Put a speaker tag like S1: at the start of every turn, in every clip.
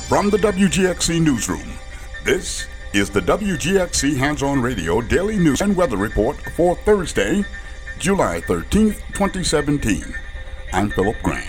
S1: From the WGXC Newsroom, this is the WGXC Hands-On Radio Daily News and Weather Report for Thursday, July 13th, 2017. I'm Philip Grant.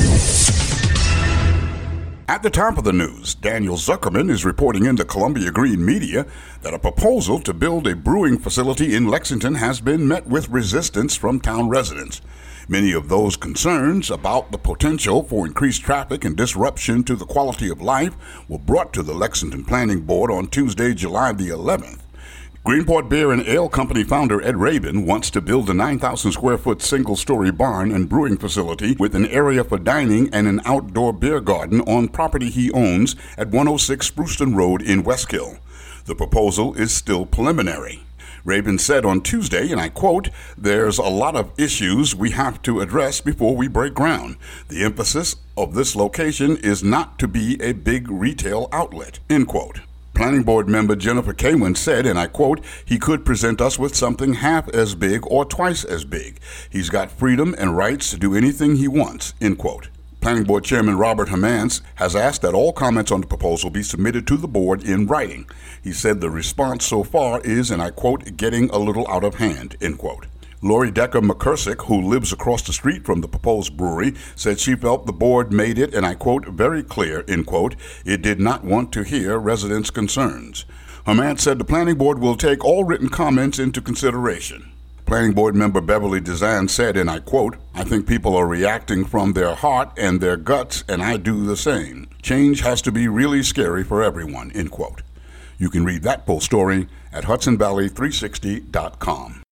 S1: At the top of the news, Daniel Zuckerman is reporting in the Columbia Green Media that a proposal to build a brewing facility in Lexington has been met with resistance from town residents. Many of those concerns about the potential for increased traffic and disruption to the quality of life were brought to the Lexington Planning Board on Tuesday, July the 11th. Greenport Beer and Ale Company founder Ed Rabin wants to build a 9,000-square-foot single-story barn and brewing facility with an area for dining and an outdoor beer garden on property he owns at 106 Spruceton Road in Westkill. The proposal is still preliminary. Rabin said on Tuesday, and I quote, "There's a lot of issues we have to address before we break ground. The emphasis of this location is not to be a big retail outlet," end quote. Planning Board member Jennifer Kaywin said, and I quote, "He could present us with something half as big or twice as big. He's got freedom and rights to do anything he wants," end quote. Planning Board Chairman Robert Hamans has asked that all comments on the proposal be submitted to the board in writing. He said the response so far is, and I quote, "getting a little out of hand," end quote. Lori Decker McCursick, who lives across the street from the proposed brewery, said she felt the board made it, and I quote, "very clear," end quote, "it did not want to hear residents' concerns." Hamans said the Planning Board will take all written comments into consideration. Planning Board member Beverly Dezan said, and I quote, "I think people are reacting from their heart and their guts, and I do the same. Change has to be really scary for everyone," end quote. You can read that full story at HudsonValley360.com.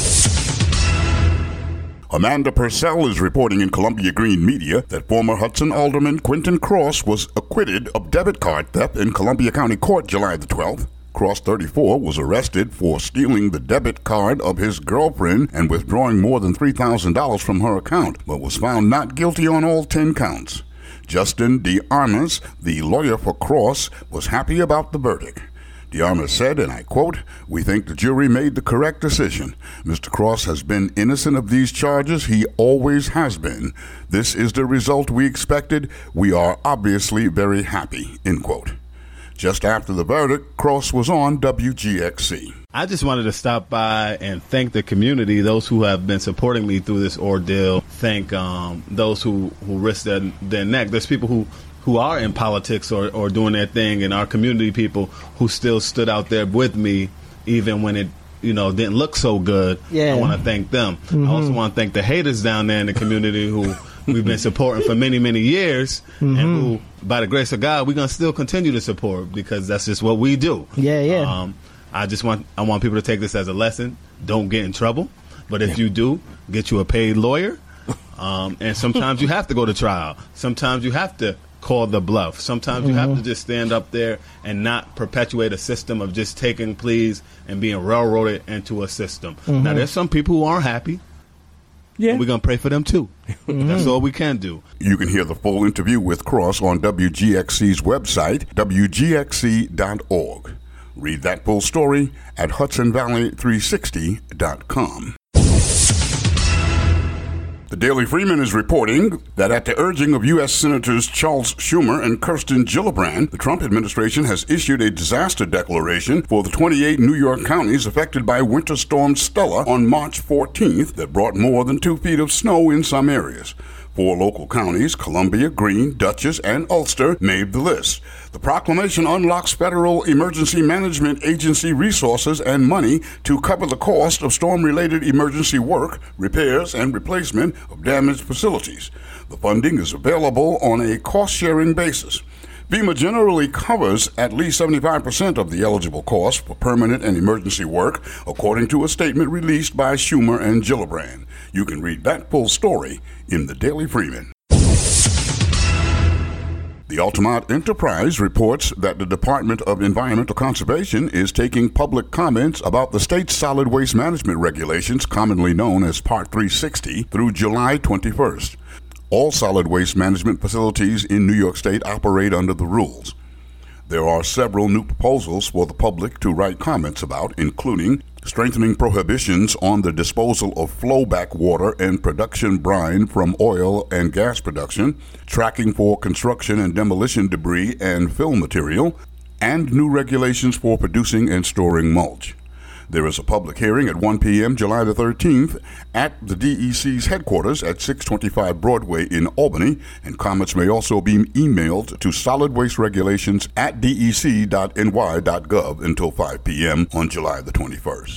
S1: Amanda Purcell is reporting in Columbia Green Media that former Hudson Alderman Quentin Cross was acquitted of debit card theft in Columbia County Court July the 12th. Cross, 34, was arrested for stealing the debit card of his girlfriend and withdrawing more than $3,000 from her account, but was found not guilty on all 10 counts. Justin DeArmas, the lawyer for Cross, was happy about the verdict. DeArmas said, and I quote, "We think the jury made the correct decision. Mr. Cross has been innocent of these charges. He always has been. This is the result we expected. We are obviously very happy," end quote. Just after the verdict, Cross was on WGXC.
S2: I just wanted to stop by and thank the community, those who have been supporting me through this ordeal. Thank those who risked their neck. There's people who are in politics or doing their thing, and our community people who still stood out there with me even when it didn't look so good. Yeah. I want to thank them. Mm-hmm. I also want to thank the haters down there in the community who we've been supporting for many, many years, mm-hmm. and who, by the grace of God, we're going to still continue to support because that's just what we do.
S3: Yeah.
S2: I want people to take this as a lesson. Don't get in trouble. But if you do, get you a paid lawyer. And sometimes you have to go to trial. Sometimes you have to call the bluff. Sometimes you have to just stand up there and not perpetuate a system of just taking pleas and being railroaded into a system. Mm-hmm. Now, there's some people who aren't happy. Yeah. And we're going to pray for them, too. Mm-hmm. That's all we can do.
S1: You can hear the full interview with Cross on WGXC's website, WGXC.org. Read that full story at HudsonValley360.com. The Daily Freeman is reporting that at the urging of U.S. Senators Charles Schumer and Kirsten Gillibrand, the Trump administration has issued a disaster declaration for the 28 New York counties affected by Winter Storm Stella on March 14th that brought more than 2 feet of snow in some areas. 4 local counties, Columbia, Greene, Dutchess, and Ulster, made the list. The proclamation unlocks Federal Emergency Management Agency resources and money to cover the cost of storm-related emergency work, repairs, and replacement of damaged facilities. The funding is available on a cost-sharing basis. FEMA generally covers at least 75% of the eligible costs for permanent and emergency work, according to a statement released by Schumer and Gillibrand. You can read that full story in the Daily Freeman. The Altamont Enterprise reports that the Department of Environmental Conservation is taking public comments about the state's solid waste management regulations, commonly known as Part 360, through July 21st. All solid waste management facilities in New York State operate under the rules. There are several new proposals for the public to write comments about, including strengthening prohibitions on the disposal of flowback water and production brine from oil and gas production, tracking for construction and demolition debris and fill material, and new regulations for producing and storing mulch. There is a public hearing at 1 p.m. July the 13th at the DEC's headquarters at 625 Broadway in Albany, and comments may also be emailed to solidwasteregulations@dec.ny.gov until 5 p.m. on July the 21st.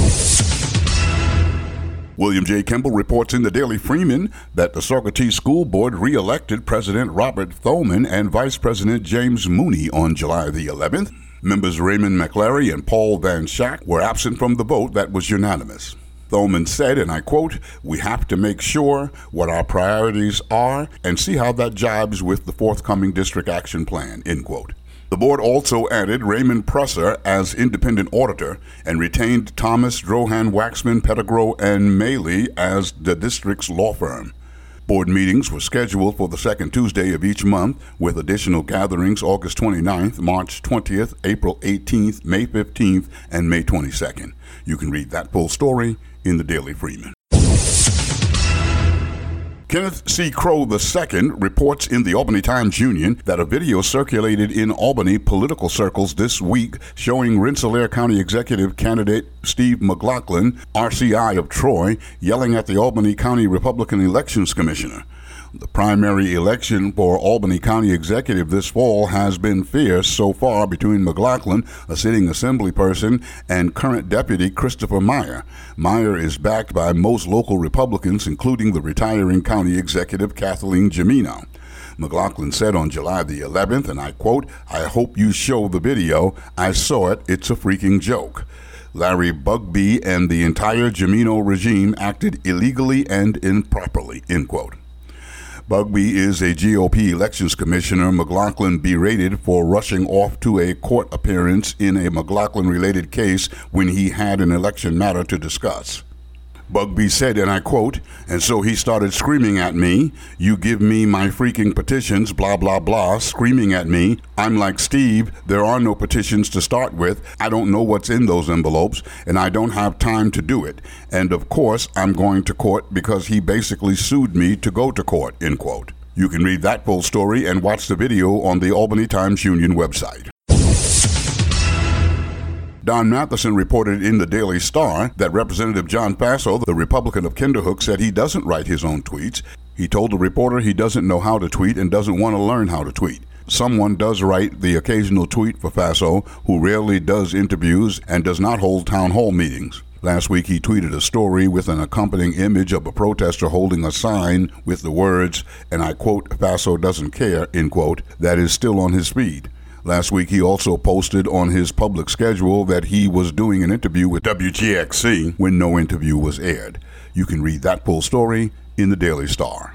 S1: William J. Kimball reports in the Daily Freeman that the Saugerties School Board re-elected President Robert Thoman and Vice President James Mooney on July the 11th. Members Raymond McLary and Paul Van Schack were absent from the vote that was unanimous. Thoman said, and I quote, "We have to make sure what our priorities are and see how that jibes with the forthcoming district action plan," end quote. The board also added Raymond Presser as independent auditor and retained Thomas, Drohan, Waxman, Pettigrew, and Maley as the district's law firm. Board meetings were scheduled for the second Tuesday of each month, with additional gatherings August 29th, March 20th, April 18th, May 15th, and May 22nd. You can read that full story in the Daily Freeman. Kenneth C. Crow II reports in the Albany Times-Union that a video circulated in Albany political circles this week showing Rensselaer County Executive candidate Steve McLaughlin, RCI of Troy, yelling at the Albany County Republican Elections Commissioner. The primary election for Albany County Executive this fall has been fierce so far between McLaughlin, a sitting assembly person, and current deputy Christopher Meyer. Meyer is backed by most local Republicans, including the retiring county executive Kathleen Jimino. McLaughlin said on July the 11th, and I quote, "I hope you show the video. I saw it. It's a freaking joke. Larry Bugbee and the entire Jimino regime acted illegally and improperly," end quote. Bugbee is a GOP elections commissioner McLaughlin berated for rushing off to a court appearance in a McLaughlin-related case when he had an election matter to discuss. Bugbee said, and I quote, "And so he started screaming at me, 'You give me my freaking petitions, blah, blah, blah,' screaming at me. I'm like, 'Steve, there are no petitions to start with. I don't know what's in those envelopes, and I don't have time to do it. And of course, I'm going to court because he basically sued me to go to court," end quote. You can read that full story and watch the video on the Albany Times-Union website. Don Matheson reported in the Daily Star that Representative John Faso, the Republican of Kinderhook, said he doesn't write his own tweets. He told the reporter he doesn't know how to tweet and doesn't want to learn how to tweet. Someone does write the occasional tweet for Faso, who rarely does interviews and does not hold town hall meetings. Last week he tweeted a story with an accompanying image of a protester holding a sign with the words, and I quote, "Faso doesn't care," end quote, that is still on his feed. Last week, he also posted on his public schedule that he was doing an interview with WGXC when no interview was aired. You can read that full story in the Daily Star.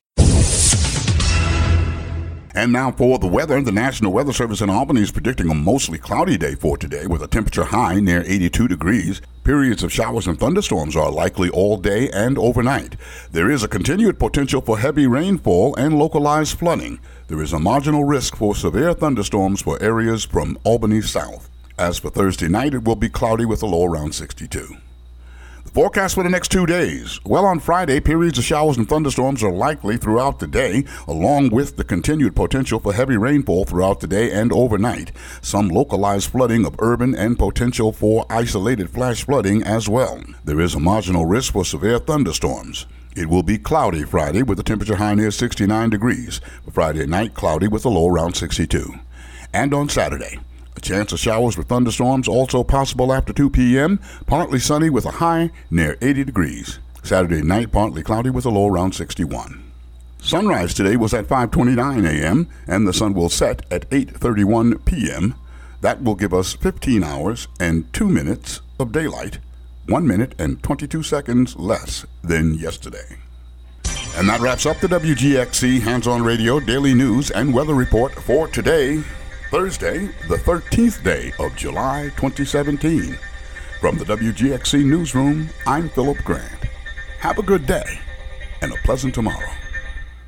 S1: And now for the weather. The National Weather Service in Albany is predicting a mostly cloudy day for today with a temperature high near 82 degrees. Periods of showers and thunderstorms are likely all day and overnight. There is a continued potential for heavy rainfall and localized flooding. There is a marginal risk for severe thunderstorms for areas from Albany south. As for Thursday night, it will be cloudy with a low around 62. The forecast for the next 2 days. Well, on Friday, periods of showers and thunderstorms are likely throughout the day, along with the continued potential for heavy rainfall throughout the day and overnight. Some localized flooding of urban and potential for isolated flash flooding as well. There is a marginal risk for severe thunderstorms. It will be cloudy Friday with a temperature high near 69 degrees. Friday night, cloudy with a low around 62. And on Saturday, a chance of showers with thunderstorms also possible after 2 p.m. Partly sunny with a high near 80 degrees. Saturday night, partly cloudy with a low around 61. Sunrise today was at 5:29 a.m. and the sun will set at 8:31 p.m. That will give us 15 hours and 2 minutes of daylight, 1 minute and 22 seconds less than yesterday. And that wraps up the WGXC Hands-On Radio Daily News and Weather Report for today, Thursday, the 13th day of July 2017. From the WGXC Newsroom, I'm Philip Grant. Have a good day and a pleasant tomorrow.